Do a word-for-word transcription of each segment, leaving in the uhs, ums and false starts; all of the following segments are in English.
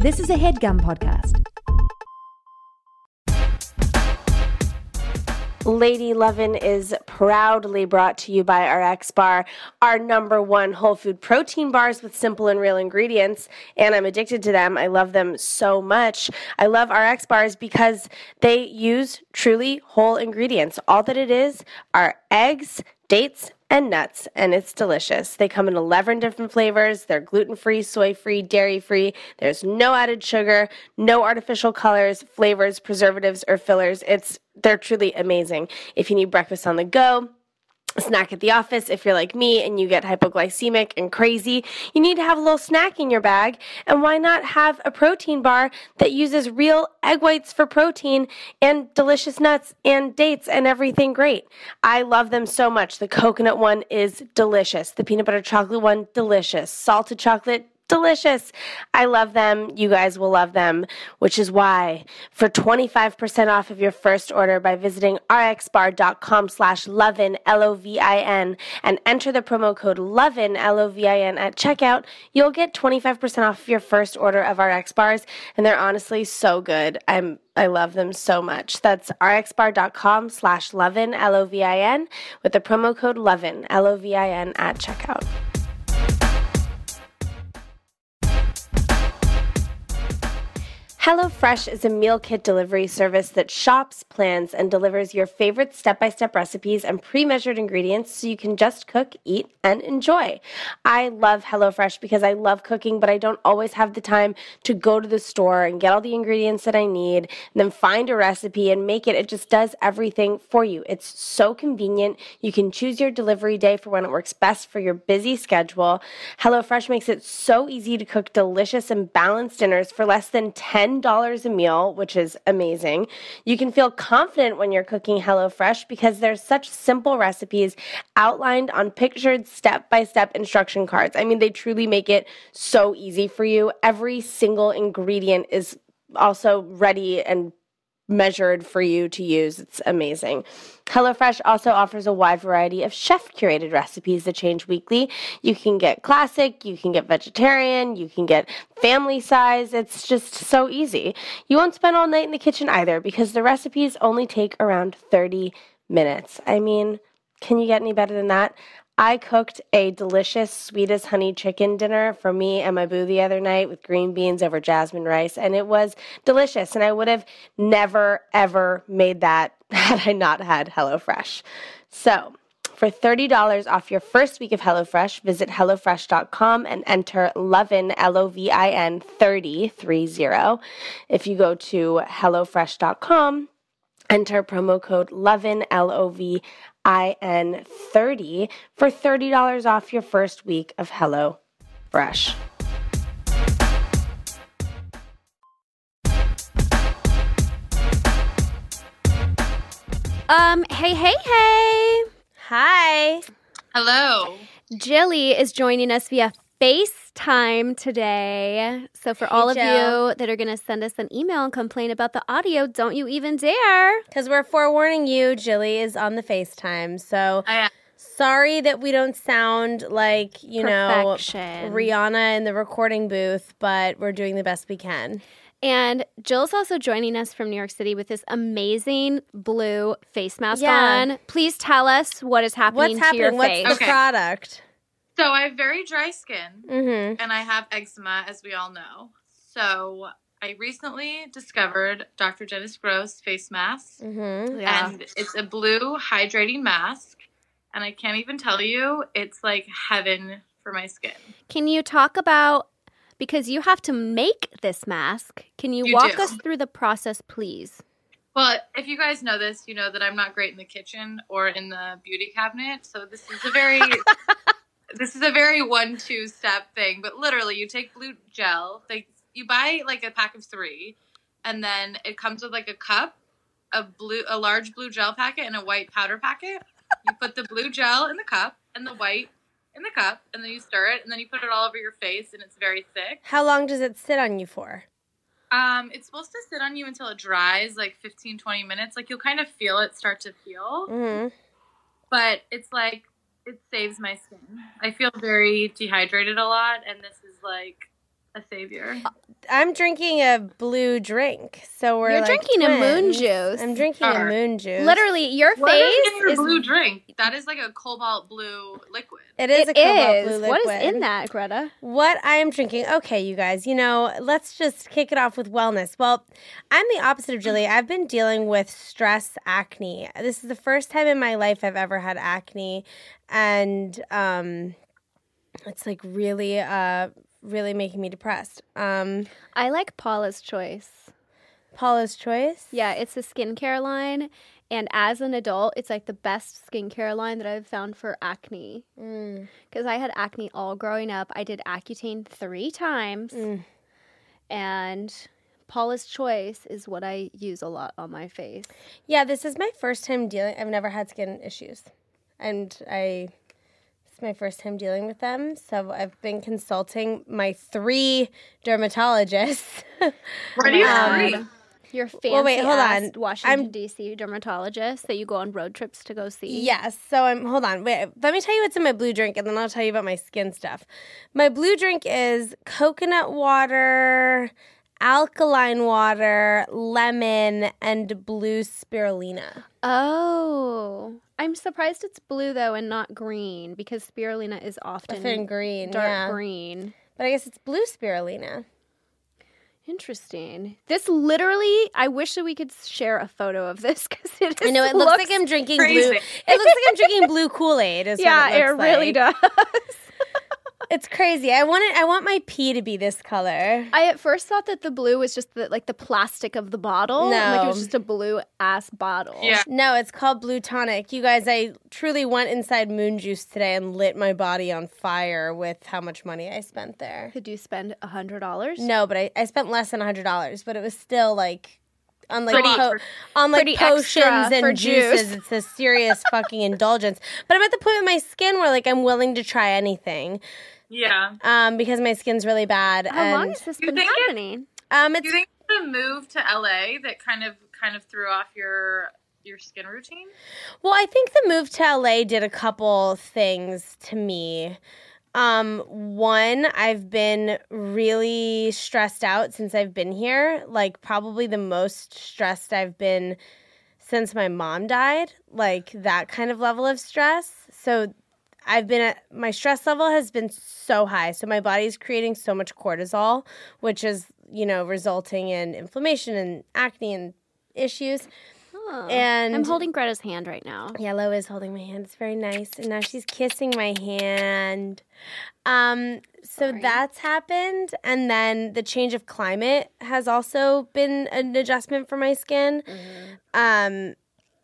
This is a HeadGum podcast. Lady Lovin' is proudly brought to you by our RxBar, our number one whole food protein bars with simple and real ingredients, and I'm addicted to them. I love them so much. I love our RxBars because they use truly whole ingredients. All that it is are eggs, dates, and nuts, and it's delicious. They come in eleven different flavors. They're gluten-free, soy-free, dairy-free. There's no added sugar, no artificial colors, flavors, preservatives, or fillers. It's They're truly amazing. If you need breakfast on the go, a snack at the office, if you're like me and you get hypoglycemic and crazy, you need to have a little snack in your bag. And why not have a protein bar that uses real egg whites for protein and delicious nuts and dates and everything great? I love them so much. The coconut one is delicious. The peanut butter chocolate one, delicious. Salted chocolate, delicious. I love them. You guys will love them, which is why for twenty-five percent off of your first order by visiting rxbar.com slash lovin, L O V I N, and enter the promo code lovin, L O V I N at checkout, you'll get twenty-five percent off of your first order of our Rx bars, and they're honestly so good. I'm I love them so much. That's rxbar.com slash lovin, L O V I N, with the promo code lovin, L O V I N at checkout. HelloFresh is a meal kit delivery service that shops, plans, and delivers your favorite step-by-step recipes and pre-measured ingredients so you can just cook, eat, and enjoy. I love HelloFresh because I love cooking, but I don't always have the time to go to the store and get all the ingredients that I need, and then find a recipe and make it. It just does everything for you. It's so convenient. You can choose your delivery day for when it works best for your busy schedule. HelloFresh makes it so easy to cook delicious and balanced dinners for less than ten dollars a meal, which is amazing. You can feel confident when you're cooking HelloFresh because there's such simple recipes outlined on pictured step-by-step instruction cards. I mean, they truly make it so easy for you. Every single ingredient is also ready and measured for you to use. It's amazing. HelloFresh also offers a wide variety of chef-curated recipes that change weekly. You can get classic, you can get vegetarian, you can get family size. It's just so easy. You won't spend all night in the kitchen either because the recipes only take around thirty minutes. I mean, can you get any better than that? I cooked a delicious sweet as honey chicken dinner for me and my boo the other night with green beans over jasmine rice, and it was delicious, and I would have never, ever made that had I not had HelloFresh. So, for thirty dollars off your first week of HelloFresh, visit HelloFresh dot com and enter LOVIN, L O V I N, thirty, three zero. If you go to HelloFresh dot com, enter promo code LOVIN, L O V I N thirty for thirty dollars off your first week of HelloFresh. Um, hey, hey, hey. Hi. Hello. Jilly is joining us via FaceTime today. So for Hey, all of Jill. you that are going to send us an email and complain about the audio, don't you even dare. Because we're forewarning you, Jilly is on the FaceTime. So I, sorry that we don't sound like, you Perfection. know, Rihanna in the recording booth, but we're doing the best we can. And Jill's also joining us from New York City with this amazing blue face mask Yeah. on. Please tell us what is happening What's to your happening? face. What's the Okay. product? so I have very dry skin, Mm-hmm. and I have eczema, as we all know. So I recently discovered Doctor Dennis Gross face mask, Mm-hmm. Yeah. and it's a blue hydrating mask. And I can't even tell you, it's like heaven for my skin. Can you talk about, because you have to make this mask, can you, You walk do. us through the process, please? Well, if you guys know this, you know that I'm not great in the kitchen or in the beauty cabinet. So this is a very, this is a very one-two step thing. But literally, you take blue gel. Like you buy like a pack of three, and then it comes with like a cup, a blue, a large blue gel packet, and a white powder packet. You put the blue gel in the cup and the white in the cup, and then you stir it, and then you put it all over your face, and it's very thick. How long does it sit on you for? Um, it's supposed to sit on you until it dries, like fifteen, twenty minutes. Like, you'll kind of feel it start to peel. Mm-hmm. But it's like, it saves my skin. I feel very dehydrated a lot, and this is like a savior. I'm drinking a blue drink, so we're You're like drinking a moon twins. juice. I'm drinking Sure. a moon juice. Literally, your What is face in your is blue drink? That is like a cobalt blue liquid. It is It a cobalt is. blue liquid. What is in that, Greta? What I am drinking. Okay, you guys, you know, let's just kick it off with wellness. Well, I'm the opposite of Julie. I've been dealing with stress acne. This is the first time in my life I've ever had acne, and um, it's like really, uh, really making me depressed. Um, I like Paula's Choice. Paula's Choice? Yeah, it's a skincare line. And as an adult, it's like the best skincare line that I've found for acne. Mm. Because I had acne all growing up. I did Accutane three times. Mm. And Paula's Choice is what I use a lot on my face. Yeah, this is my first time dealing. I've never had skin issues. And I... It's my first time dealing with them, so I've been consulting my three dermatologists. Where do you Um, agree? Your fancy Well, wait, hold ass on. Washington, I'm- D C dermatologist that you go on road trips to go see. Yes, so I'm, hold on, wait, let me tell you what's in my blue drink, and then I'll tell you about my skin stuff. My blue drink is coconut water, alkaline water, lemon, and blue spirulina. Oh. I'm surprised it's blue, though, and not green, because spirulina is often Often green, dark yeah. green. But I guess it's blue spirulina. Interesting. This literally, I wish that we could share a photo of this, because it is, I know, it looks, like I'm drinking crazy. blue. It looks like I'm drinking blue Kool-Aid is Yeah, what it, it looks really like. does. It's crazy. I want it, I want my pee to be this color. I at first thought that the blue was just the, like the plastic of the bottle. No. Like it was just a blue ass bottle. Yeah. No, it's called Blue Tonic. You guys, I truly went inside Moon Juice today and lit my body on fire with how much money I spent there. Could you spend a hundred dollars? No, but I, I spent less than one hundred dollars, but it was still like on like Pretty- po- on like pretty potions extra for and juices. juice. It's a serious fucking indulgence. But I'm at the point with my skin where like I'm willing to try anything. Yeah. Um, because my skin's really bad. How and, long has this You been think it- happening? Um, Do it's you think the move to L A that kind of kind of threw off your your skin routine? Well, I think the move to L A did a couple things to me. Um, one, I've been really stressed out since I've been here. Like, probably the most stressed I've been since my mom died. Like, that kind of level of stress. So, I've been at, my stress level has been so high. So, my body's creating so much cortisol, which is, you know, resulting in inflammation and acne and issues. Oh. And I'm holding Greta's hand right now. Yellow is holding my hand. It's very nice. And now she's kissing my hand. Um, so Sorry. that's happened. And then the change of climate has also been an adjustment for my skin. Um,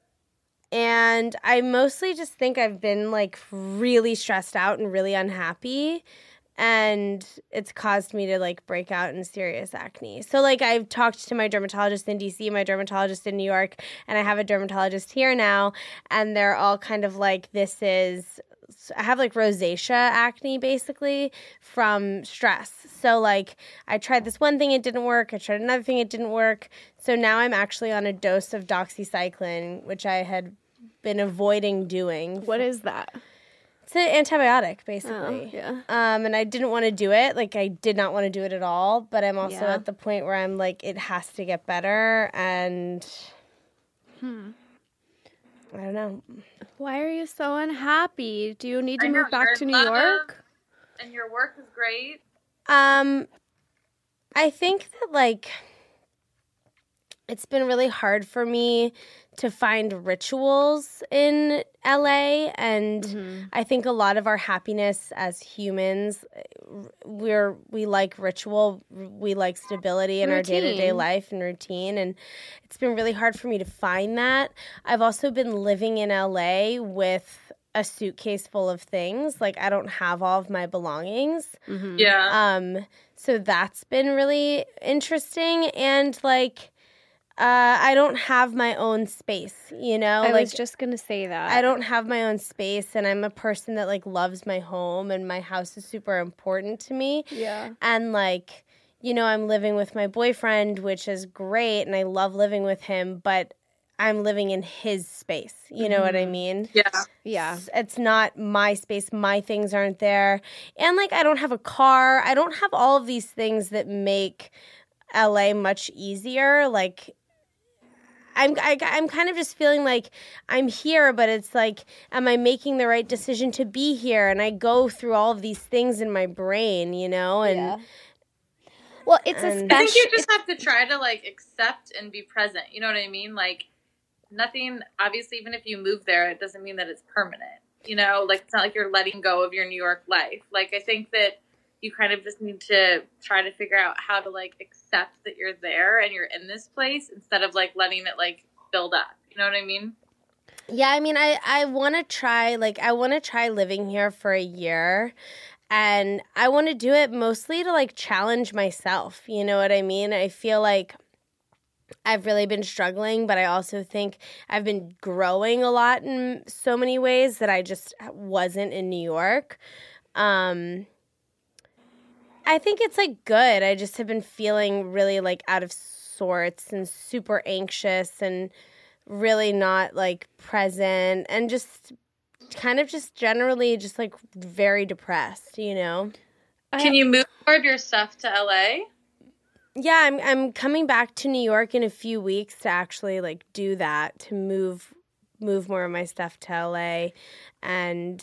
and I mostly just think I've been like really stressed out and really unhappy. And it's caused me to like break out in serious acne. So like I've talked to my dermatologist in D C, my dermatologist in New York, and I have a dermatologist here now. And they're all kind of like, this is, I have like rosacea acne basically from stress. So like I tried this one thing, it didn't work. I tried another thing, it didn't work. So now I'm actually on a dose of doxycycline, which I had been avoiding doing. What is that? It's an antibiotic, Oh, basically. yeah. Um, and I didn't want to do it. Like, I did not want to do it at all. But I'm also Yeah. at the point where I'm like, it has to get better. And Hmm. I don't know. Why are you so unhappy? Do you need to I know, move back you're to in New love, York? And your work is great. Um, I think that, like, it's been really hard for me to find rituals in L A, and Mm-hmm. I think a lot of our happiness as humans, we're we like ritual, we like stability in our day-to-day Routine. life and routine, and it's been really hard for me to find that. I've also been living in L A with a suitcase full of things. Like, I don't have all of my belongings. Mm-hmm. Yeah. Um, so that's been really interesting, and like, uh, I don't have my own space, you know? I like, was just going to say that. I don't have my own space, and I'm a person that like loves my home, and my house is super important to me. Yeah. And like, you know, I'm living with my boyfriend, which is great, and I love living with him, but I'm living in his space. You know mm-hmm. what I mean? Yeah. Yeah. It's, it's not my space. My things aren't there. And, like, I don't have a car. I don't have all of these things that make L A much easier. Like, I'm I, I'm kind of just feeling like I'm here, but it's like, am I making the right decision to be here? And I go through all of these things in my brain, you know? And yeah. Well, it's a special... I think you just have to try to, like, accept and be present. You know what I mean? Like, nothing, obviously, even if you move there, it doesn't mean that it's permanent. You know, like, it's not like you're letting go of your New York life. Like, I think that you kind of just need to try to figure out how to, like, accept that you're there and you're in this place instead of, like, letting it, like, build up. You know what I mean? Yeah, I mean, I, I want to try, like, I want to try living here for a year. And I want to do it mostly to, like, challenge myself. You know what I mean? I feel like I've really been struggling, but I also think I've been growing a lot in so many ways that I just wasn't in New York. Um, I think it's, like, good. I just have been feeling really, like, out of sorts and super anxious and really not, like, present and just kind of just generally just, like, very depressed, you know? Can you move more of your stuff to L A? Yeah, I'm I'm coming back to New York in a few weeks to actually, like, do that, to move move more of my stuff to L A and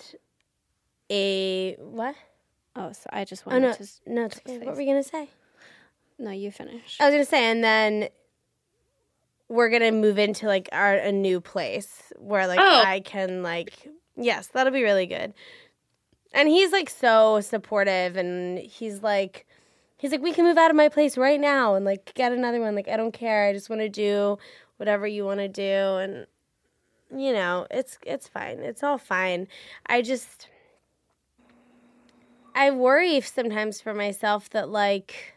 a what? Oh, so I just Oh, wanted no, to... no, it's okay. What were we going to say? No, you finish. I was going to say, and then we're going to move into, like, our a new place where, like, oh. I can, like, yes, that'll be really good. And he's, like, so supportive, and he's, like, he's like, we can move out of my place right now and, like, get another one. Like, I don't care. I just want to do whatever you want to do. And, you know, it's it's fine. It's all fine. I just, I worry sometimes for myself that, like,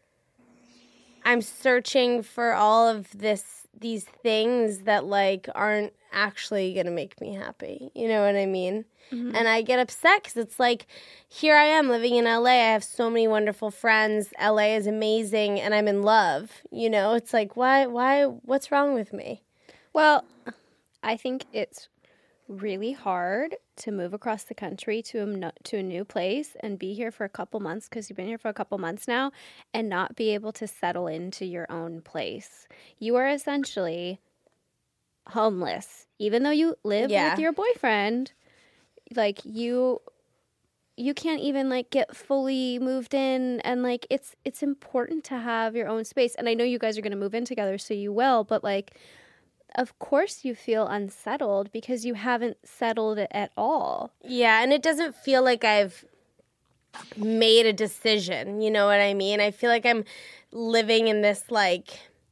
I'm searching for all of this, these things that, like, aren't actually going to make me happy. You know what I mean? Mm-hmm. And I get upset because it's like, here I am living in L A. I have so many wonderful friends. L A is amazing, and I'm in love. You know, it's like, why, why, what's wrong with me? Well, I think it's really hard to move across the country to a, to a new place and be here for a couple months, because you've been here for a couple months now, and not be able to settle into your own place. You are essentially homeless, even though you live yeah. with your boyfriend. Like, you you can't even, like, get fully moved in, and, like, it's it's important to have your own space. And I know you guys are going to move in together, so you will, but, like, of course you feel unsettled because you haven't settled it at all. Yeah, and it doesn't feel like I've made a decision, you know what I mean? I feel like I'm living in this, like,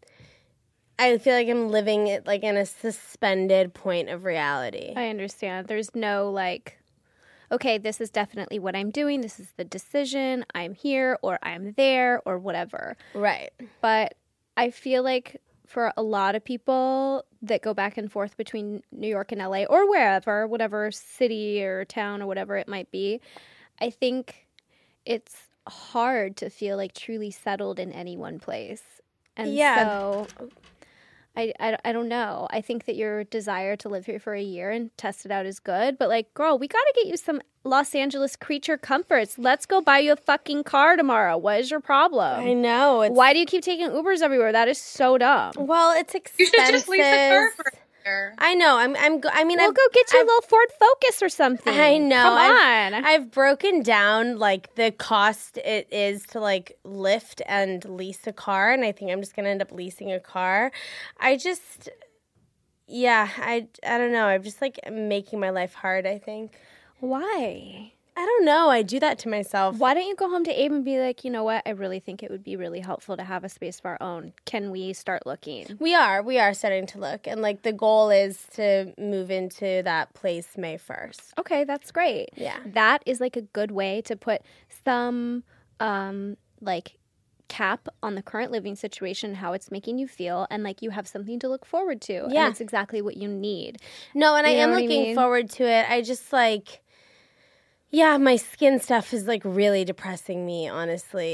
I feel like I'm living it, like, in a suspended point of reality. I understand. There's no, like, okay, this is definitely what I'm doing. This is the decision. I'm here, or I'm there, or whatever. Right. But I feel like for a lot of people that go back and forth between New York and L A, or wherever, whatever city or town or whatever it might be, I think it's hard to feel, like, truly settled in any one place. And yeah. so I, I, I don't know. I think that your desire to live here for a year and test it out is good. But, like, girl, we got to get you some Los Angeles creature comforts. Let's go buy you a fucking car tomorrow. What is your problem? I know. It's... Why do you keep taking Ubers everywhere? That is so dumb. Well, it's expensive. You should just lease a car for here. I know. I'm. I'm. Go- I mean, we'll I've, go get you I've, a little Ford Focus or something. I know. Come I've, on. I've broken down, like, the cost it is to, like, lift and lease a car, and I think I'm just gonna end up leasing a car. I just, yeah. I. I don't know. I'm just, like, making my life hard, I think. Why? I don't know. I do that to myself. Why don't you go home to Abe and be like, you know what? I really think it would be really helpful to have a space of our own. Can we start looking? We are. We are starting to look. And, like, the goal is to move into that place May first. Okay, that's great. Yeah. That is, like, a good way to put some, um, like, cap on the current living situation, how it's making you feel, and, like, you have something to look forward to. Yeah. And it's exactly what you need. No, and you I am looking I mean? forward to it. I just, like... Yeah, my skin stuff is, like, really depressing me, honestly.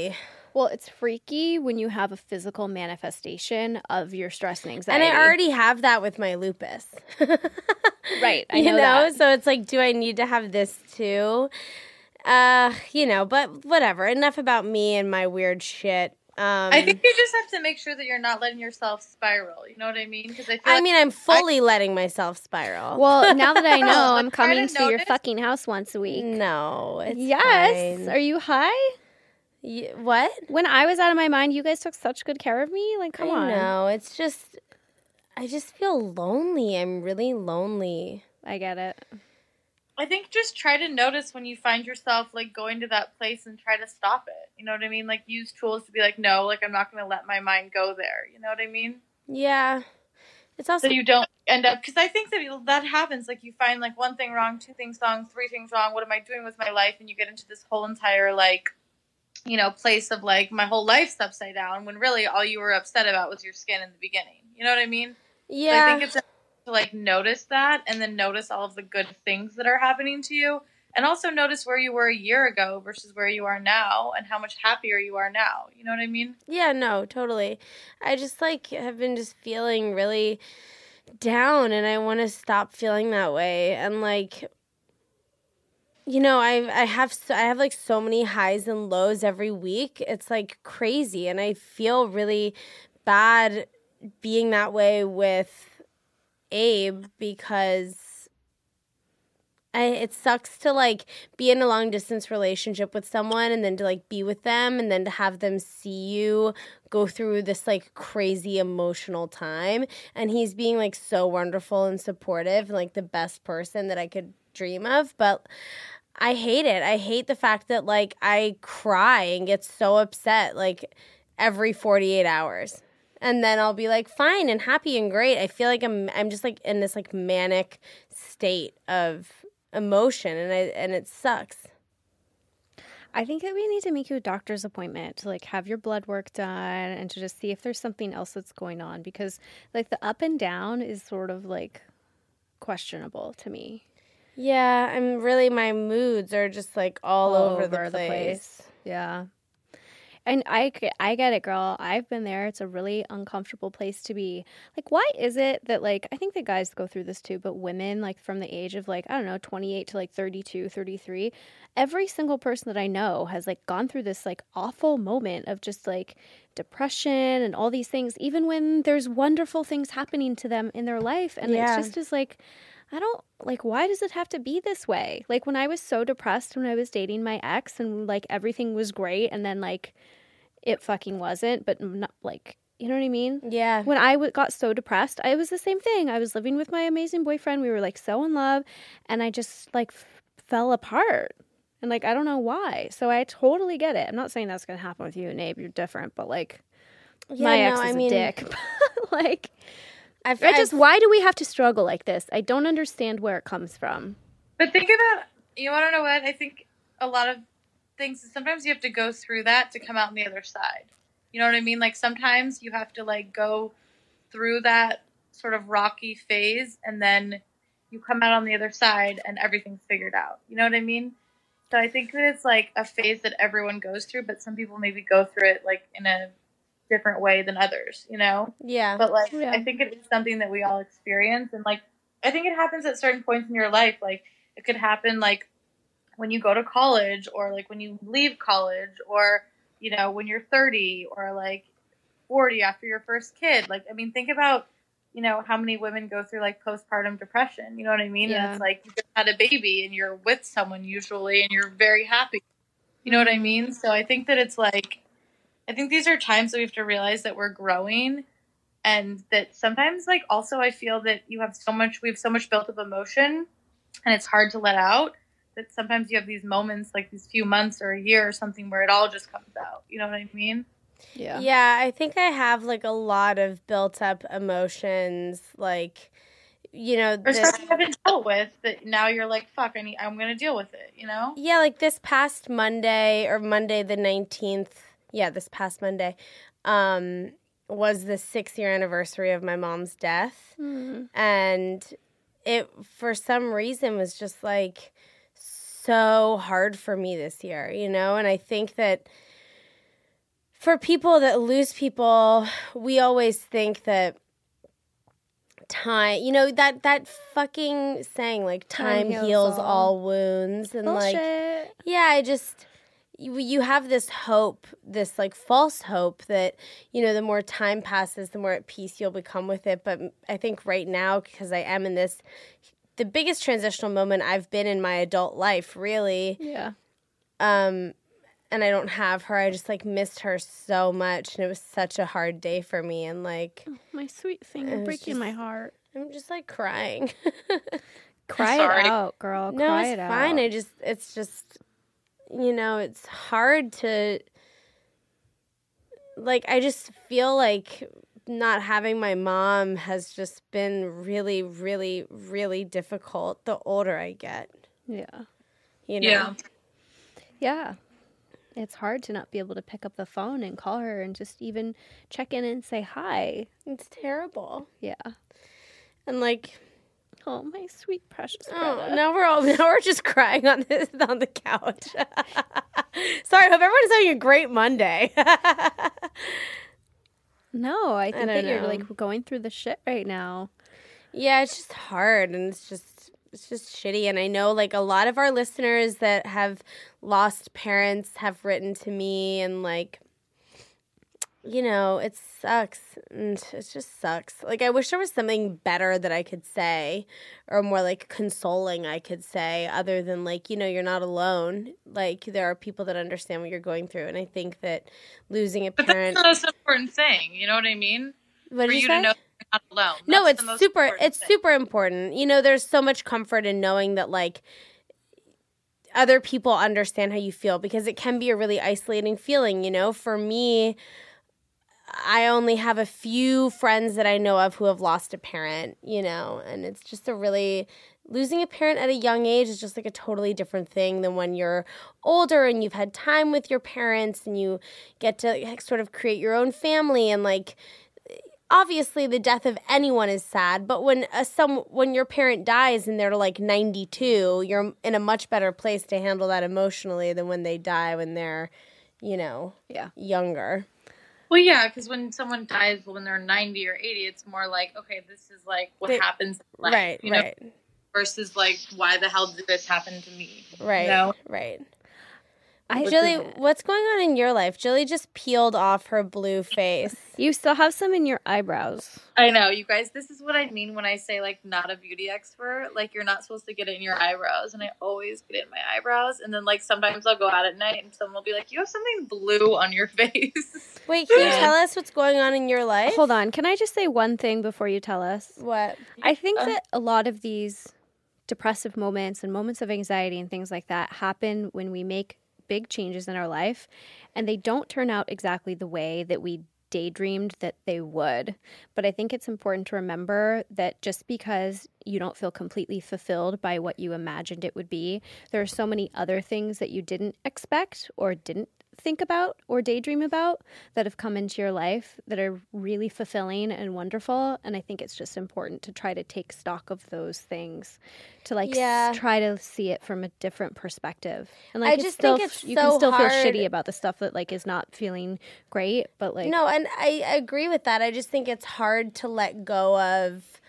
Well, it's freaky when you have a physical manifestation of your stress and anxiety. And I already have that with my lupus. Right. I you know, know, that. So it's like, do I need to have this too? Uh, you know, but whatever. Enough about me and my weird shit. Um, I think you just have to make sure that you're not letting yourself spiral. You know what I mean? Because I feel I like mean, I'm fully I, letting myself spiral. Well, now that I know, I'm like, coming to, to your notice. fucking house once a week. No, it's yes. fine. Are you high? You, what? When I was out of my mind, you guys took such good care of me. Like, come I on. No, it's just, I just feel lonely. I'm really lonely. I get it. I think just try to notice when you find yourself like going to that place and try to stop it. You know what I mean? Like use tools to be like, no, like I'm not going to let my mind go there. You know what I mean? Yeah. It's also so you don't end up, because I think that that happens. Like you find like one thing wrong, two things wrong, three things wrong. What am I doing with my life? And you get into this whole entire like, you know, place of like my whole life's upside down when really all you were upset about was your skin in the beginning. You know what I mean? Yeah. So I think it's to like notice that and then notice all of the good things that are happening to you, and also notice where you were a year ago versus where you are now and how much happier you are now. You know what I mean? Yeah, no, totally. I just like have been just feeling really down, and I want to stop feeling that way. And like, you know, I I have so, I have like so many highs and lows every week. It's like crazy, and I feel really bad being that way with Abe because I, it sucks to like be in a long distance relationship with someone and then to like be with them and then to have them see you go through this like crazy emotional time. And he's being like so wonderful and supportive and like the best person that I could dream of. But I hate it. I hate the fact that like I cry and get so upset like every forty-eight hours. And then I'll be like fine and happy and great. I feel like I'm I'm just like in this like manic state of emotion, and I and it sucks. I think that we need to make you a doctor's appointment to like have your blood work done and to just see if there's something else that's going on, because like the up and down is sort of like questionable to me. Yeah, I'm really my moods are just like all, all over, over the, place. the place. Yeah. And I, I get it, girl. I've been there. It's a really uncomfortable place to be. Like, why is it that, like, I think that guys go through this too, but women, like, from the age of, like, I don't know, twenty-eight to, like, thirty-two, thirty-three, every single person that I know has, like, gone through this, like, awful moment of just, like, depression and all these things, even when there's wonderful things happening to them in their life. And yeah. It's just as, like, I don't, like, why does it have to be this way? Like, when I was so depressed when I was dating my ex and, like, everything was great and then, like, it fucking wasn't, but not, like, you know what I mean? Yeah. When I w- got so depressed, I was the same thing. I was living with my amazing boyfriend. We were, like, so in love, and I just, like, f- fell apart. And, like, I don't know why. So I totally get it. I'm not saying that's going to happen with you and Abe. You're different, but, like, yeah, my ex no, is I a mean, dick. Like, I've, I just, I've, why do we have to struggle like this? I don't understand where it comes from. But think about, you want to know what? I think a lot of things, sometimes you have to go through that to come out on the other side. You know what I mean? Like sometimes you have to like go through that sort of rocky phase and then you come out on the other side and everything's figured out. You know what I mean? So I think that it's like a phase that everyone goes through, but some people maybe go through it like in a different way than others, you know? Yeah. But like, yeah. I think it is something that we all experience. And like, I think it happens at certain points in your life. Like it could happen like when you go to college or like when you leave college or, you know, when you're thirty or like forty after your first kid. Like, I mean, think about, you know, how many women go through like postpartum depression, you know what I mean? Yeah. And it's like you just had a baby and you're with someone usually and you're very happy. You know what I mean? So I think that it's like, I think these are times that we have to realize that we're growing and that sometimes like also I feel that you have so much, we have so much built up emotion and it's hard to let out. That sometimes you have these moments, like these few months or a year or something, where it all just comes out. You know what I mean? Yeah. Yeah, I think I have like a lot of built up emotions, like, you know, or stuff you haven't dealt with that now you're like, fuck, I need, I'm going to deal with it. You know? Yeah, like this past Monday or Monday the nineteenth. Yeah, this past Monday, um, was the six year anniversary of my mom's death, mm-hmm. and it for some reason was just like so hard for me this year, you know? And I think that for people that lose people, we always think that time, you know, that that fucking saying, like, time, Time heals heals all. all. wounds. And, like, Bullshit. yeah, I just, you, you have this hope, this, like, false hope that, you know, the more time passes, the more at peace you'll become with it. But I think right now, because I am in this, the biggest transitional moment I've been in my adult life, really. Yeah. Um, and I don't have her. I just, like, missed her so much. And it was such a hard day for me. And, like, Oh, my sweet thing, It you're was breaking just- my heart. I'm just, like, crying. Cry sorry. it out, girl. No, Cry it's it fine. out. I just, it's just, you know, it's hard to, like, I just feel like not having my mom has just been really, really, really difficult the older I get, Yeah. you know? Yeah. Yeah. It's hard to not be able to pick up the phone and call her and just even check in and say hi. It's terrible. Yeah. And, like, Oh, my sweet precious oh, Greta. now we're all, now we're just crying on this, on the couch. Sorry, I hope everyone's having a great Monday. No, I think don't that you're know. like going through the shit right now. Yeah, it's just hard, and it's just it's just shitty. And I know, like, a lot of our listeners that have lost parents have written to me, and, like, you know, it sucks. And it just sucks. Like, I wish there was something better that I could say, or more, like, consoling I could say, other than, like, you know, you're not alone. Like, there are people that understand what you're going through, and I think that losing a But parent. that's the most important thing. You know what I mean? What For did you you to say? know you're not alone. No, That's the it's most super important it's thing. super important. You know, there's so much comfort in knowing that, like, other people understand how you feel, because it can be a really isolating feeling, you know? For me, I only have a few friends that I know of who have lost a parent, you know, and it's just a really, losing a parent at a young age is just like a totally different thing than when you're older and you've had time with your parents and you get to, like, sort of create your own family. And, like, obviously the death of anyone is sad, but when a, some when your parent dies and they're, like, ninety-two, you're in a much better place to handle that emotionally than when they die when they're, you know, Yeah. younger. Well, yeah, because when someone dies when they're ninety or eighty, it's more like, okay, this is like what They- happens in life, Right, you know, right. versus like, why the hell did this happen to me? Right, You know? right. I, Julie, what's going on in your life? Julie just peeled off her blue face. you still have some in your eyebrows. I know, you guys, this is what I mean when I say, like, not a beauty expert. Like, you're not supposed to get it in your eyebrows, and I always get it in my eyebrows. And then, like, sometimes I'll go out at night, and someone will be like, you have something blue on your face. Wait, can you Yeah. tell us what's going on in your life? Hold on. Can I just say one thing before you tell us? What? I think Uh. that a lot of these depressive moments and moments of anxiety and things like that happen when we make big changes in our life and they don't turn out exactly the way that we daydreamed that they would. But I think it's important to remember that just because you don't feel completely fulfilled by what you imagined it would be, there are so many other things that you didn't expect or didn't think about or daydream about that have come into your life that are really fulfilling and wonderful. And I think it's just important to try to take stock of those things, to, like, Yeah. s- try to see it from a different perspective. And, I like, it's just still, think it's you so can still hard- feel shitty about the stuff that, like, is not feeling great, but, like, No, and I agree with that. I just think it's hard to let go of,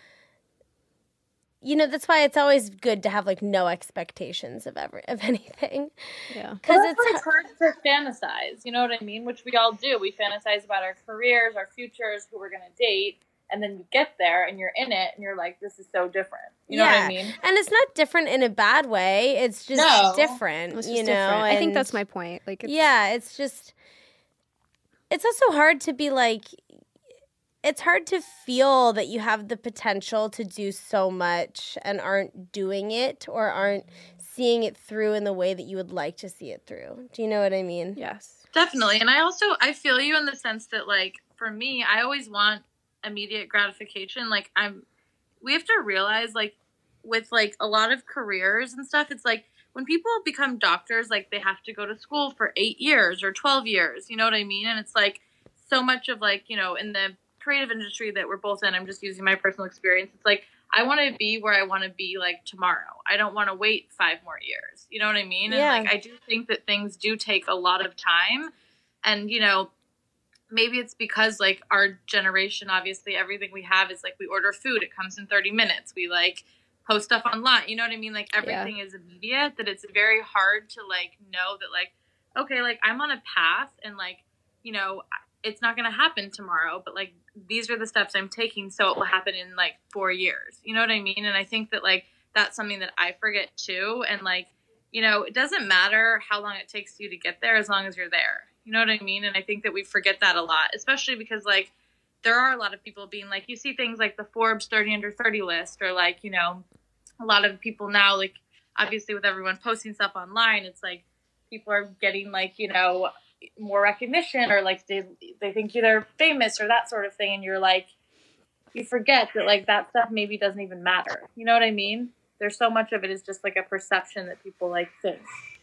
you know, that's why it's always good to have, like, no expectations of ever of anything. yeah. Because Well, that's it's why it's hard to fantasize, you know what I mean? Which we all do. We fantasize about our careers, our futures, who we're going to date, and then you get there and you're in it and you're like, this is so different. You know what Yeah. I mean? And it's not different in a bad way. It's just No. different, It's just you know. different. I think and- that's my point. Like, it's, Yeah, it's just, it's also hard to be like, it's hard to feel that you have the potential to do so much and aren't doing it or aren't seeing it through in the way that you would like to see it through. Do you know what I mean? yes. Definitely. And I also, I feel you in the sense that, like, for me, I always want immediate gratification. Like, I'm, we have to realize, like, with, like, a lot of careers and stuff, it's like, when people become doctors, like, they have to go to school for eight years or twelve years, you know what I mean? And it's like, so much of, like, you know, in the creative industry that we're both in, I'm just using my personal experience, it's like, I want to be where I want to be, like, tomorrow. I don't want to wait five more years. You know what I mean? Yeah. And, like, I do think that things do take a lot of time. And, you know, maybe it's because like our generation, obviously everything we have is like we order food, it comes in thirty minutes. We like post stuff online. You know what I mean? Like everything yeah. is immediate, that it's very hard to like know that like, okay, like I'm on a path and like, you know, it's not going to happen tomorrow, but like these are the steps I'm taking. So it will happen in like four years. You know what I mean? And I think that like, that's something that I forget too. And like, you know, it doesn't matter how long it takes you to get there as long as you're there. You know what I mean? And I think that we forget that a lot, especially because like there are a lot of people being like, you see things like the Forbes thirty under thirty list, or like, you know, a lot of people now, like obviously with everyone posting stuff online, it's like people are getting like, you know, more recognition, or like they, they think they're famous or that sort of thing. And you're like, you forget that like that stuff maybe doesn't even matter. You know what I mean? There's so much of it is just like a perception that people like think.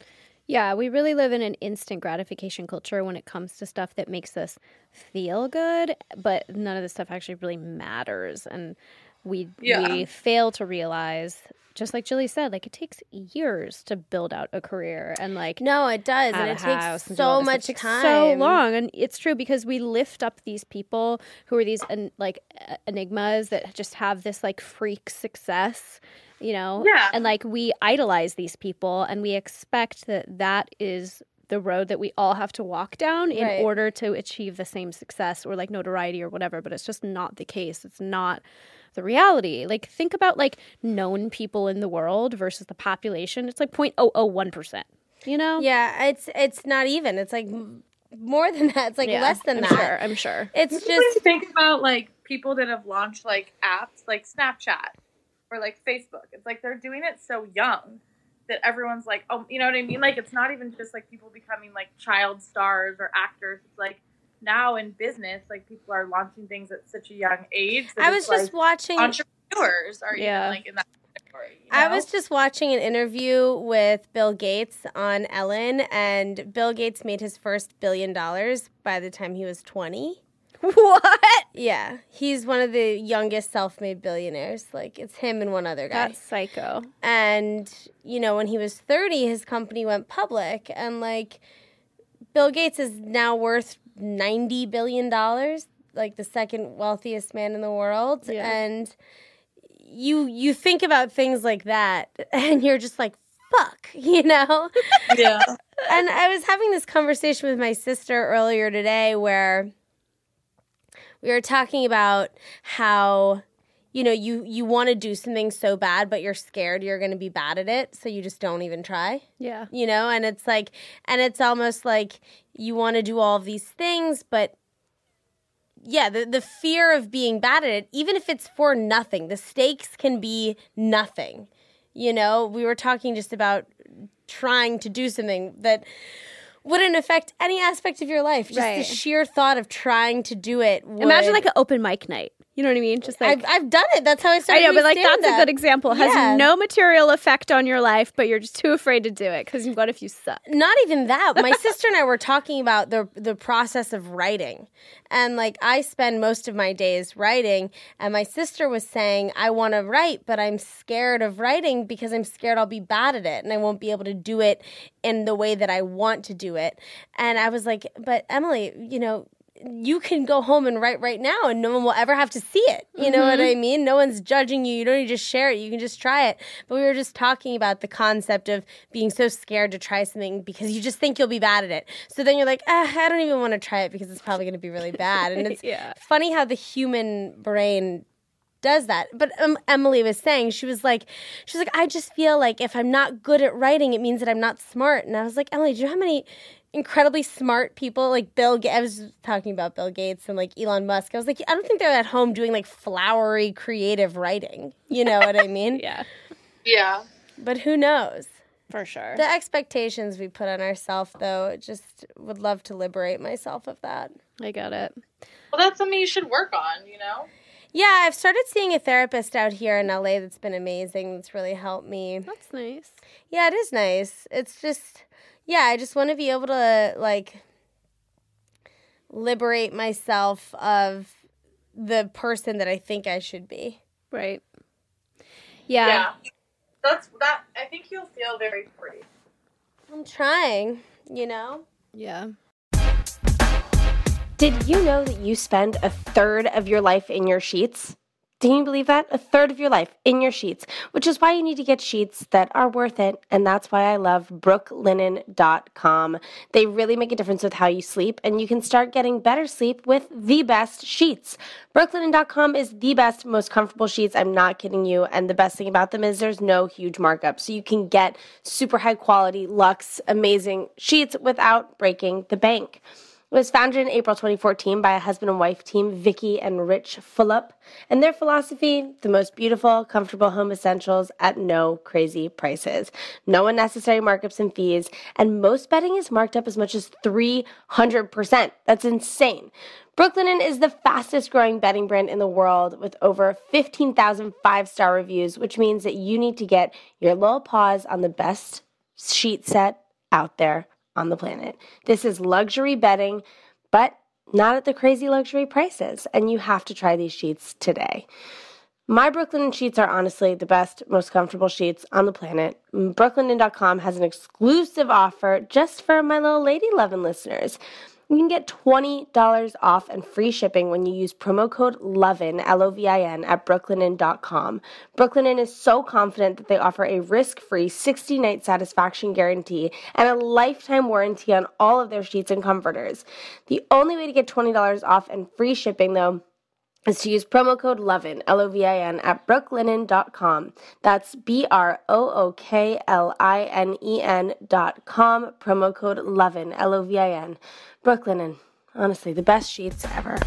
Yeah, we really live in an instant gratification culture when it comes to stuff that makes us feel good, but none of this stuff actually really matters. And we yeah. we fail to realize, just like Jilly said, like it takes years to build out a career, and like no, it does, and it takes so much it takes time, so long. And it's true because we lift up these people who are these en- like enigmas that just have this like freak success. You know, yeah. and like we idolize these people and we expect that that is the road that we all have to walk down in right. order to achieve the same success or like notoriety or whatever. But it's just not the case. It's not the reality. Like think about like known people in the world versus the population. It's like zero point zero zero one percent, you know? Yeah, it's it's not even. It's like more than that. It's like yeah, less than I'm that. Sure, I'm sure. It's you just think about like people that have launched like apps like Snapchat. Or like Facebook. It's like they're doing it so young that everyone's like, oh, you know what I mean? Like it's not even just like people becoming like child stars or actors. It's like now in business, like people are launching things at such a young age. That I was just like watching entrepreneurs are yeah. even like in that category. You know? I was just watching an interview with Bill Gates on Ellen, and Bill Gates made his first billion dollars by the time he was twenty. What? Yeah. He's one of the youngest self-made billionaires. Like, it's him and one other guy. That's psycho. And, you know, when he was thirty, his company went public. And, like, Bill Gates is now worth ninety billion dollars, like the second wealthiest man in the world. Yeah. And you you think about things like that, and you're just like, fuck, you know? Yeah. And I was having this conversation with my sister earlier today where we were talking about how, you know, you, you want to do something so bad, but you're scared you're going to be bad at it, so you just don't even try. Yeah. You know, and it's like, and it's almost like you want to do all of these things, but yeah, the, the fear of being bad at it, even if it's for nothing, the stakes can be nothing. You know, we were talking just about trying to do something that wouldn't affect any aspect of your life. Just right. the sheer thought of trying to do it would... Imagine like an open mic night. You know what I mean? Just like I've, I've done it. That's how I started. I know, but like stand-up. that's a good example. It has yeah. no material effect on your life, but you're just too afraid to do it because what if you suck? Not even that. My sister and I were talking about the the process of writing, and like I spend most of my days writing, and my sister was saying I want to write, but I'm scared of writing because I'm scared I'll be bad at it and I won't be able to do it in the way that I want to do it. And I was like, but Emily, you know, you can go home and write right now and no one will ever have to see it. You know mm-hmm. what I mean? No one's judging you. You don't need to just share it. You can just try it. But we were just talking about the concept of being so scared to try something because you just think you'll be bad at it. So then you're like, ah, I don't even want to try it because it's probably going to be really bad. And it's yeah. funny how the human brain does that. But um, Emily was saying, she was like, she's like, I just feel like if I'm not good at writing, it means that I'm not smart. And I was like, Emily, do you know how many incredibly smart people like Bill Gates? I was talking about Bill Gates and like Elon Musk. I was like, I don't think they're at home doing like flowery creative writing. You know what I mean? yeah. Yeah. But who knows? For sure. The expectations we put on ourselves, though, just would love to liberate myself of that. I got it. Well, that's something you should work on, you know? Yeah, I've started seeing a therapist out here in L A that's been amazing. That's really helped me. That's nice. Yeah, it is nice. It's just... Yeah, I just want to be able to, like, liberate myself of the person that I think I should be. Right. Yeah. Yeah. That's that. I think you'll feel very free. I'm trying, you know? Yeah. Did you know that you spend a third of your life in your sheets? Can you believe that? A third of your life in your sheets, which is why you need to get sheets that are worth it. And that's why I love brooklinen dot com. They really make a difference with how you sleep, and you can start getting better sleep with the best sheets. brooklinen dot com is the best, most comfortable sheets. I'm not kidding you. And the best thing about them is there's no huge markup. So you can get super high quality, luxe, amazing sheets without breaking the bank. It was founded in April twenty fourteen by a husband and wife team, Vicky and Rich Fulop, and their philosophy, the most beautiful, comfortable home essentials at no crazy prices. No unnecessary markups and fees, and most bedding is marked up as much as three hundred percent. That's insane. Brooklinen is the fastest growing bedding brand in the world with over fifteen thousand five-star reviews, which means that you need to get your little paws on the best sheet set out there on the planet. This is luxury bedding, but not at the crazy luxury prices, and you have to try these sheets today. My Brooklinen sheets are honestly the best, most comfortable sheets on the planet. brooklinen dot com has an exclusive offer just for my little lady loving listeners. You can get twenty dollars off and free shipping when you use promo code LOVIN, L O V I N, at brooklinen dot com. Brooklinen is so confident that they offer a risk-free sixty-night satisfaction guarantee and a lifetime warranty on all of their sheets and comforters. The only way to get twenty dollars off and free shipping, though, is to use promo code LOVIN, L O V I N, at brooklinen dot com. That's B R O O K L I N E N dot com, promo code LOVIN, L O V I N. Brooklinen, honestly, the best sheets ever.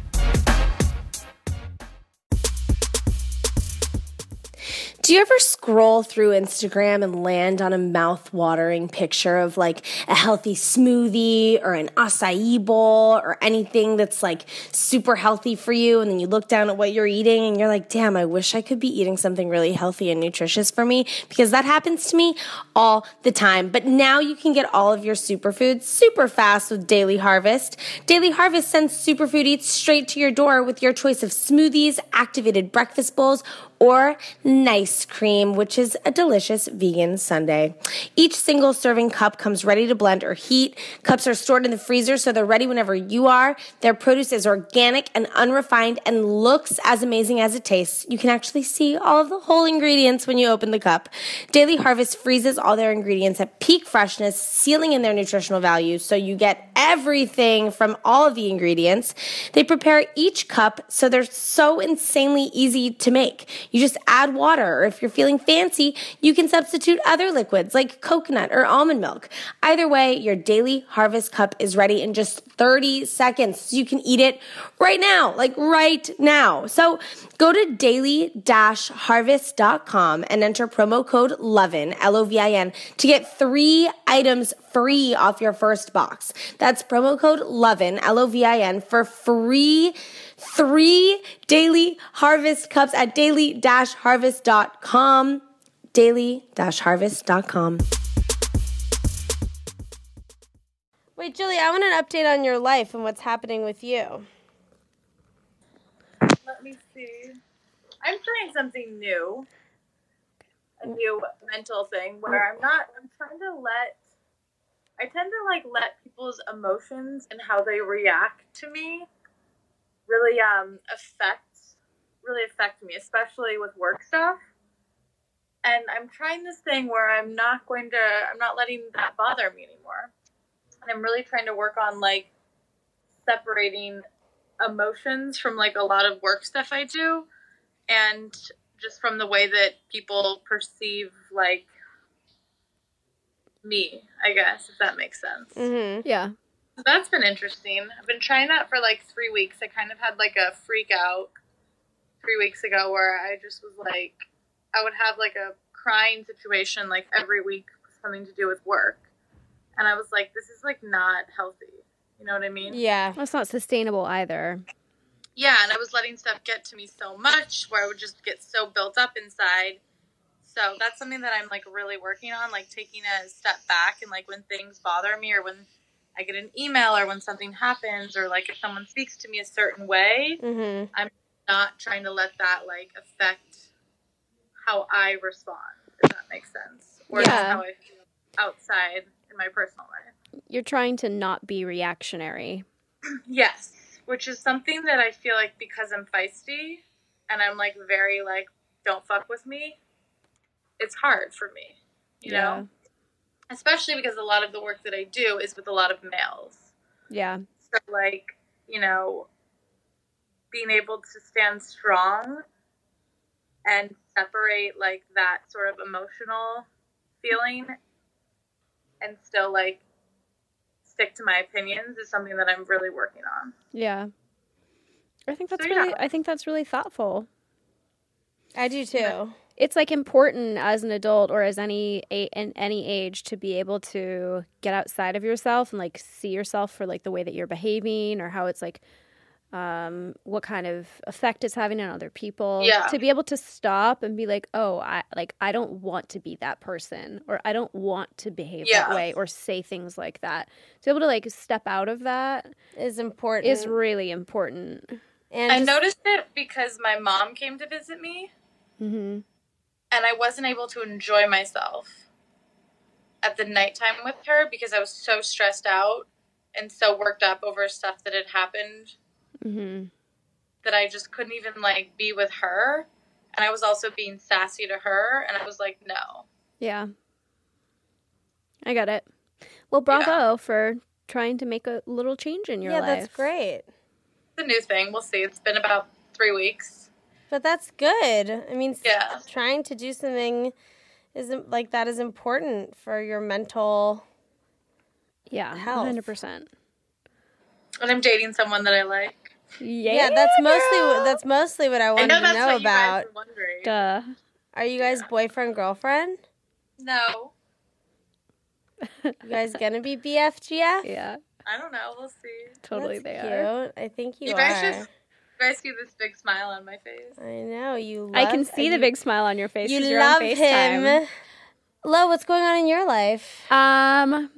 Do you ever scroll through Instagram and land on a mouth-watering picture of like a healthy smoothie or an acai bowl or anything that's like super healthy for you, and then you look down at what you're eating and you're like, damn, I wish I could be eating something really healthy and nutritious for me, because that happens to me all the time. But now you can get all of your superfoods super fast with Daily Harvest. Daily Harvest sends superfood eats straight to your door with your choice of smoothies, activated breakfast bowls, or Nice Cream, which is a delicious vegan sundae. Each single serving cup comes ready to blend or heat. Cups are stored in the freezer, so they're ready whenever you are. Their produce is organic and unrefined and looks as amazing as it tastes. You can actually see all of the whole ingredients when you open the cup. Daily Harvest freezes all their ingredients at peak freshness, sealing in their nutritional value, so you get everything from all of the ingredients. They prepare each cup so they're so insanely easy to make. You just add water, or if you're feeling fancy, you can substitute other liquids like coconut or almond milk. Either way, your Daily Harvest cup is ready in just thirty seconds. You can eat it right now, like right now. So go to daily dash harvest dot com and enter promo code LOVIN, L O V I N, to get three items free off your first box. That's promo code LOVIN, L O V I N, for free three Daily Harvest cups at daily dash harvest dot com. daily dash harvest dot com. Wait, Julie, I want an update on your life and what's happening with you. Let me see. I'm trying something new. A new mental thing where I'm not, I'm trying to let, I tend to like let people's emotions and how they react to me really um affect, really affect me, especially with work stuff. And I'm trying this thing where I'm not going to, I'm not letting that bother me anymore. And I'm really trying to work on like separating emotions from like a lot of work stuff I do, and just from the way that people perceive like me, I guess, if that makes sense. Mm-hmm. Yeah. So that's been interesting. I've been trying that for like three weeks. I kind of had like a freak out three weeks ago where I just was like, I would have like a crying situation like every week, something to do with work. And I was like, this is like not healthy. You know what I mean? Yeah. That's not sustainable either. Yeah, and I was letting stuff get to me so much where I would just get so built up inside. So that's something that I'm like really working on, like taking a step back, and like when things bother me or when I get an email or when something happens or like if someone speaks to me a certain way, Mm-hmm. I'm not trying to let that like affect how I respond, if that makes sense. Or just Yeah. how I feel outside in my personal life. You're trying to not be reactionary. Yes, which is something that I feel like because I'm feisty and I'm like very like, don't fuck with me, it's hard for me, you Yeah. know? Especially because a lot of the work that I do is with a lot of males. Yeah. So like, you know, being able to stand strong and separate like that sort of emotional feeling and still like stick to my opinions is something that I'm really working on. Yeah. I think that's So, really yeah. I think that's really thoughtful. I do too. Yeah. It's like important as an adult or as any a, in any age to be able to get outside of yourself and like see yourself for like the way that you're behaving or how it's like um what kind of effect it's having on other people. Yeah. To be able to stop and be like, oh, I like I don't want to be that person, or I don't want to behave Yeah. that way or say things like that. To be able to like step out of that Is important. is really important. and I just- noticed it because my mom came to visit me Mm-hmm. and I wasn't able to enjoy myself at the nighttime with her because I was so stressed out and so worked up over stuff that had happened Mm-hmm. that I just couldn't even like be with her. And I was also being sassy to her, and I was like, no. Yeah. I got it. Well, bravo for trying to make a little change in your yeah, life. that's great. It's a new thing. We'll see. It's been about three weeks. But that's good. I mean, s- Yeah. trying to do something is like that is important for your mental. Yeah, Health. one hundred percent. And I'm dating someone that I like. Yeah, Yeah, that's mostly girl. that's mostly what I I wanted know to that's know what about. you guys are wondering. Duh. Are you guys boyfriend girlfriend? No. You guys gonna be B F G F? Yeah, I don't know. We'll see. totally That's they cute. are. I think you, You are. guys just- You guys see this big smile on my face? I know you. Love, I can see you, the big smile on your face. You 'cause you're on love FaceTime. him. Lo, what's going on in your life? Um,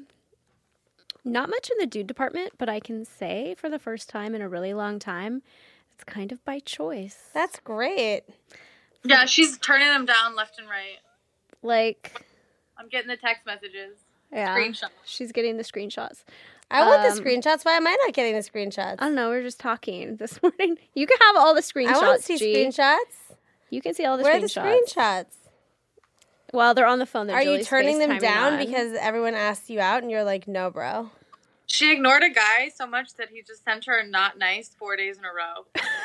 not much in the dude department, but I can say for the first time in a really long time, it's kind of by choice. That's great. Yeah, she's turning them down left and right. Like, I'm getting the text messages. yeah, Screenshots. she's getting the screenshots. I want Um, the screenshots. Why am I not getting the screenshots? I don't know. We were just talking this morning. You can have all the screenshots. I want to see G. screenshots. You can see all the Where are the screenshots. screenshots? Well, they're on the phone. That Are you Julie's turning them FaceTiming down on. because everyone asked you out and you're like, no, bro? She ignored a guy so much that he just sent her a not nice four days in a row.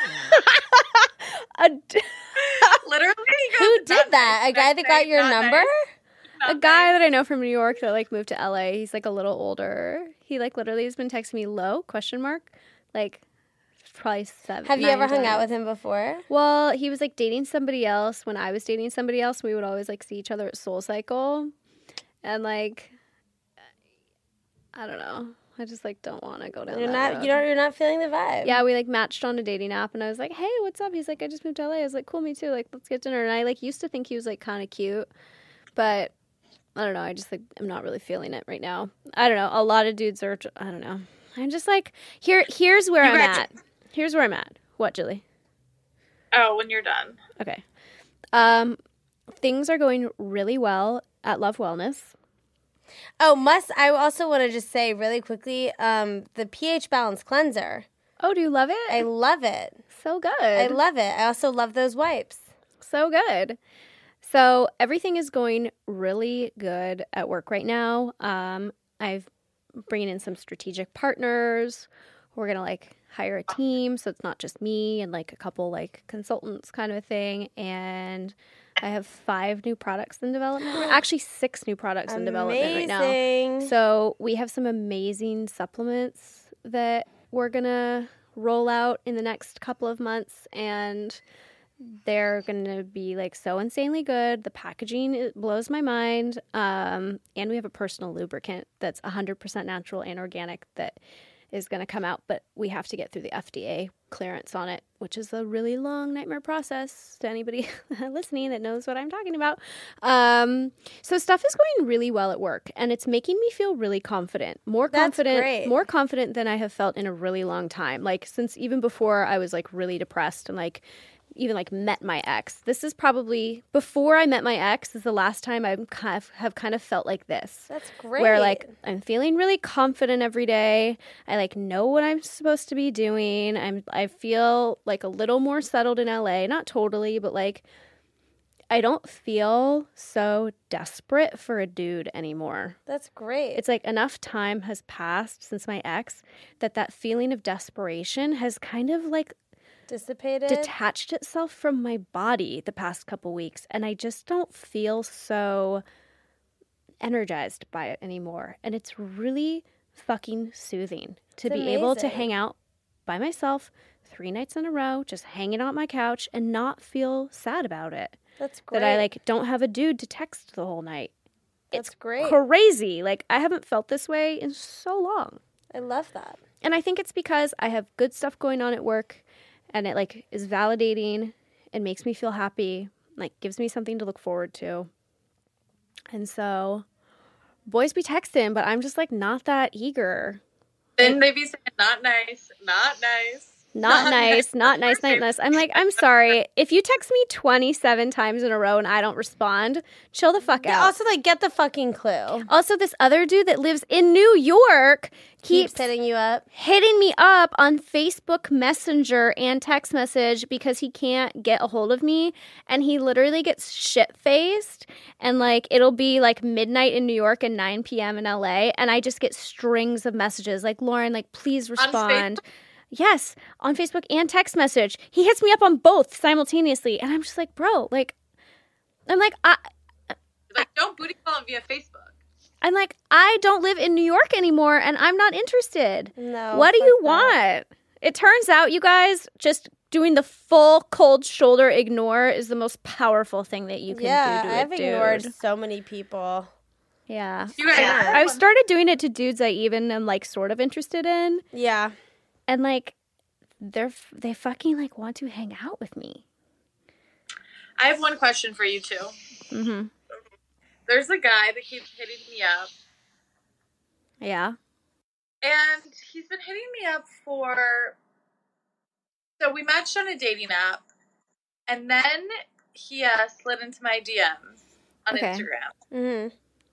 a, d- Literally. he Who goes, did "Not that? nice." A guy that Next got day, your "Not number? nice, a not guy nice." that I know from New York that like moved to L A. He's like a little older. He like literally has been texting me low question mark, like probably seven. Have you ever hung out with him before? Well, he was like dating somebody else when I was dating somebody else. We would always like see each other at Soul Cycle, and like I don't know. I just like don't want to go down You're that not. road. You don't. You're not feeling the vibe. Yeah, we like matched on a dating app, and I was like, "Hey, what's up?" He's like, "I just moved to L A." I was like, "Cool, me too. Like, let's get dinner." And I like used to think he was like kind of cute, but I don't know. I just like I'm not really feeling it right now. I don't know. A lot of dudes are. I don't know. I'm just like here. Here's where You I'm guys- at. Here's where I'm at. What, Julie? Oh, when you're done. Okay. Um, things are going really well at Love Wellness. Oh, must I also want to just say really quickly, um, the pH balance cleanser. Oh, do you love it? I love it. so good. I love it. I also love those wipes. So good. So everything is going really good at work right now. Um, I've bringing in some strategic partners. We're gonna like hire a team, so it's not just me and like a couple like consultants kind of a thing. And I have five new products in development. Actually, six new products in development right now. Amazing. So we have some amazing supplements that we're gonna roll out in the next couple of months, and they're gonna be like so insanely good. The packaging, it blows my mind. Um, and we have a personal lubricant that's one hundred percent natural and organic that is going to come out, but we have to get through the F D A clearance on it, which is a really long nightmare process to anybody listening that knows what I'm talking about. Um, so stuff is going really well at work, and it's making me feel really confident, more That's confident, great. more confident than I have felt in a really long time. Like since even before I was like really depressed and like even like met my ex. This is probably before I met my ex is the last time I kind of have kind of felt like this. That's great. Where like I'm feeling really confident every day. I like know what I'm supposed to be doing. I'm I feel like a little more settled in L A, not totally, but like I don't feel so desperate for a dude anymore. That's great. It's like enough time has passed since my ex that that feeling of desperation has kind of like dissipated, detached itself from my body the past couple weeks, and I just don't feel so energized by it anymore. And it's really fucking soothing to It's be able to amazing. hang out by myself three nights in a row, just hanging out on my couch and not feel sad about it. That's great. That I like don't have a dude to text the whole night. That's It's great. crazy. Like I haven't felt this way in so long. I love that. And I think it's because I have good stuff going on at work, and it like is validating and makes me feel happy, like gives me something to look forward to. And so boys be texting, but I'm just like not that eager. Then they be saying, not nice, not nice. Not, Not nice, nice. not nice, not nice. I'm like, I'm sorry. If you text me twenty-seven times in a row and I don't respond, chill the fuck Yeah, out. also, like, get the fucking clue. Also, this other dude that lives in New York Keeps keeps hitting you up. hitting me up on Facebook Messenger and text message because he can't get a hold of me, and he literally gets shit-faced, and like it'll be like midnight in New York and nine p.m. in L A, and I just get strings of messages like, Lauren, like please respond. Yes, on Facebook and text message. He hits me up on both simultaneously, and I'm just like, bro, like I'm like I Like, don't booty call him via Facebook. I'm like, I don't live in New York anymore, and I'm not interested. No. What do fuck you that. want? It turns out, you guys, just doing the full cold shoulder ignore is the most powerful thing that you can Yeah, do to I've a ignored dude. so many people. Yeah. You guys, Yeah. I've started doing it to dudes I even am, like, sort of interested in, Yeah. and, like, they're f- they fucking, like, want to hang out with me. I have one question for you two. Mm-hmm. There's a guy that keeps hitting me up, Yeah. and he's been hitting me up for. So we matched on a dating app, and then he uh, slid into my D Ms on Okay. Instagram. Mm-hmm.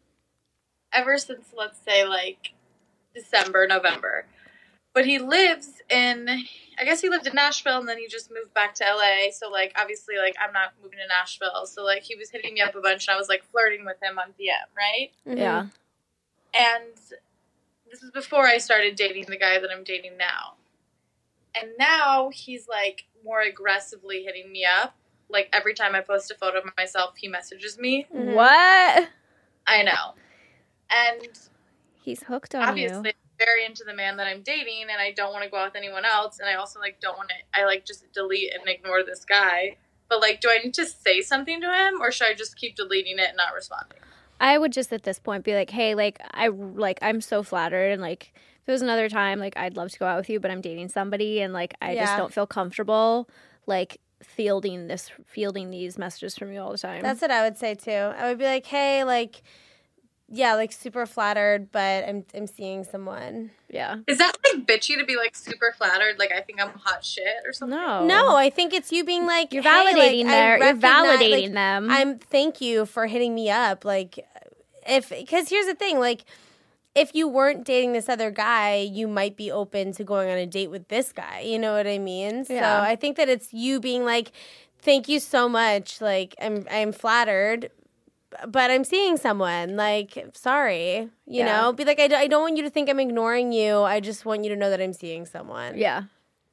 Ever since, let's say, like December, November. But he lives in, I guess he lived in Nashville, and then he just moved back to L A. So, like, obviously, like, I'm not moving to Nashville. So, like, he was hitting me up a bunch, and I was, like, flirting with him on D M, right? Mm-hmm. Yeah. And this is before I started dating the guy that I'm dating now. And now he's, like, more aggressively hitting me up. Like, every time I post a photo of myself, he messages me. Mhm. What? I know. And He's hooked on obviously, you. I'm very into the man that I'm dating, and I don't want to go out with anyone else. And I also, like, don't want to, I, like, just delete and ignore this guy. But, like, do I need to say something to him, or should I just keep deleting it and not responding? I would just at this point be like, hey, like I like I'm so flattered, and like if it was another time, like I'd love to go out with you, but I'm dating somebody, and like I just Yeah. don't feel comfortable like fielding this fielding these messages from you all the time. That's what I would say too. I would be like, hey, like, yeah, like super flattered, but I'm I'm seeing someone. yeah. Is that, like, bitchy to be, like, super flattered? Like, I think I'm hot shit or something? No. No, I think it's you being like, You're hey, validating like, I their you're recognize- validating like, them. I'm thank you for hitting me up. Like, if because here's the thing, like, if you weren't dating this other guy, you might be open to going on a date with this guy. You know what I mean? Yeah. So I think that it's you being like, thank you so much. Like, I'm I'm flattered, but I'm seeing someone. Like, sorry, you Yeah. know, be like, I, d- I don't want you to think I'm ignoring you. I just want you to know that I'm seeing someone. yeah.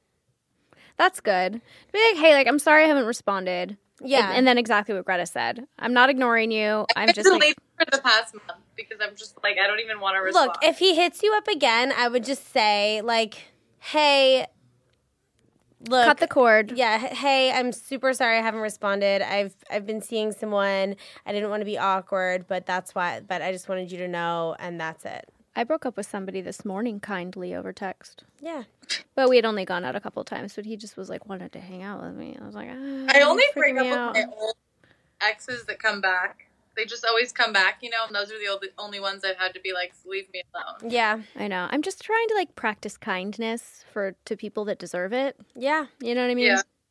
That's good. Be like, hey, like I'm sorry I haven't responded. Yeah. And, and then exactly what Greta said. I'm not ignoring you. I'm I've just like, deleted for the past month because I'm just, like, I don't even want to respond. Look, if he hits you up again, I would just say, like, hey, look. cut the cord. Yeah, h- hey, I'm super sorry I haven't responded. I've I've been seeing someone. I didn't want to be awkward, but that's why, but I just wanted you to know, and that's it. I broke up with somebody this morning kindly over text. Yeah. But we had only gone out a couple times, but he just was like wanted to hang out with me. I was like, ah, I only you're break freaking up me with out. my old exes that come back. They just always come back, you know, and those are the old, only ones I've had to be like, leave me alone. Yeah. I know. I'm just trying to like practice kindness for to people that deserve it. Yeah. You know what I mean? Yeah.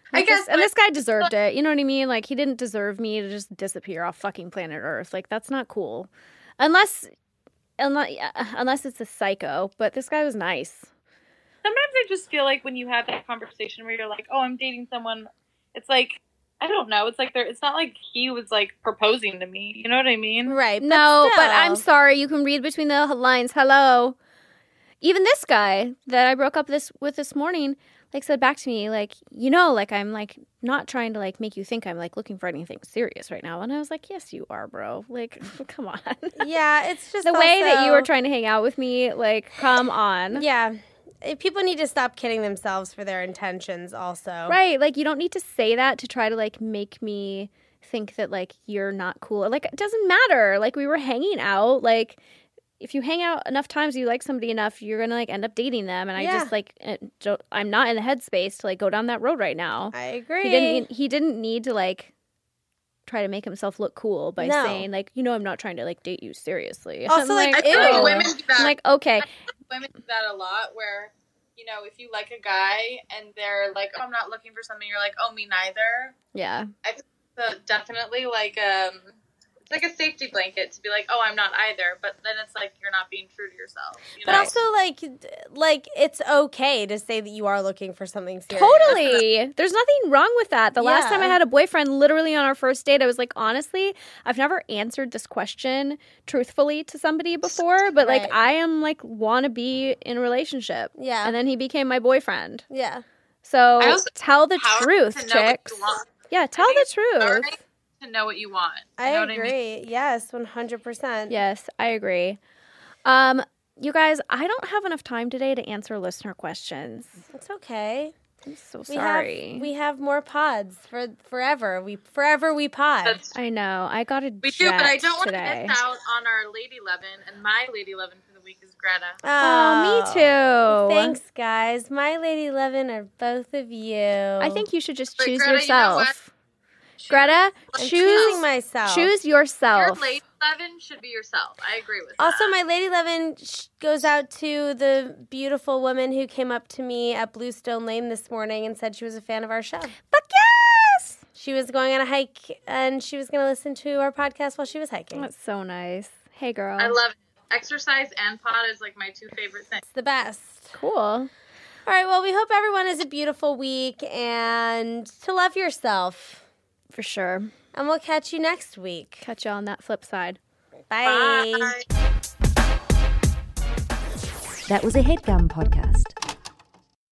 I Like guess, this- and but- this guy deserved it. You know what I mean? Like, he didn't deserve me to just disappear off fucking planet Earth. Like, that's not cool. Unless, unless, unless it's a psycho. But this guy was nice. Sometimes I just feel like when you have that conversation where you're like, oh, I'm dating someone, it's like, I don't know. It's like, there. It's not like he was like proposing to me. You know what I mean? Right. No, still. but I'm sorry. You can read between the lines. Hello. Even this guy that I broke up this with this morning, like, said back to me, like, you know, like, I'm like not trying to like make you think I'm like looking for anything serious right now. And I was like, yes, you are, bro. Like, come on. Yeah, it's just The way that you were also- trying to hang out with me, like, come on. Yeah. Eh, People need to stop kidding themselves for their intentions also. Right. Like, you don't need to say that to try to, like, make me think that, like, you're not cool. Like, it doesn't matter. Like, we were hanging out. Like, if you hang out enough times, you like somebody enough, you're going to, like, end up dating them. And I Yeah. just, like, eh, don't, I'm not in the headspace to, like, go down that road right now. I agree. He didn't, need- he didn't need to, like, try to make himself look cool by No. saying, like, you know, I'm not trying to, like, date you seriously. Also, I'm like, I feel like Ew. women do that. I'm like, okay. women do that a lot where, you know, if you like a guy and they're like, oh, I'm not looking for something, you're like, oh, me neither. Yeah. I think it's a- definitely like um it's like a safety blanket to be like, oh, I'm not either, but then it's like you're not being true to yourself, you know? But also, like, like it's okay to say that you are looking for something serious. Totally. There's nothing wrong with that. The last Yeah. time I had a boyfriend, literally on our first date, I was like, honestly, I've never answered this question truthfully to somebody before, but like, Right. I am like, want to be in a relationship. Yeah. And then he became my boyfriend. Yeah. So I also tell the Power truth, to know what chicks. you want. Yeah, tell think the it's truth. alright to know what you want. You I know what agree. I mean? Yes, one hundred percent. Yes, I agree. Um, you guys, I don't have enough time today to answer listener questions. It's okay. I'm so We sorry. have we have more pods for forever. We forever we pod. That's I know. I got a we jet do, but I don't want to today. miss out on our Lady Levin, and my Lady Levin for the week is Greta. Oh, me too. Thanks, guys. My Lady Levin are both of you. I think you should just But choose Greta, you know yourself. what? Greta, I'm choose choosing myself. choose Your yourself. Lady Levin should be yourself. I agree with Also, that. my Lady Levin sh- goes out to the beautiful woman who came up to me at Bluestone Lane this morning and said she was a fan of our show. Fuck yes! She was going on a hike and she was going to listen to our podcast while she was hiking. That's so nice. Hey, girl. I love it. Exercise and pod is like my two favorite things. It's the best. Cool. All right, well, we hope everyone has a beautiful week and to love yourself. For sure. And we'll catch you next week. Catch you on that flip side. Bye. Bye. That was a HeadGum podcast.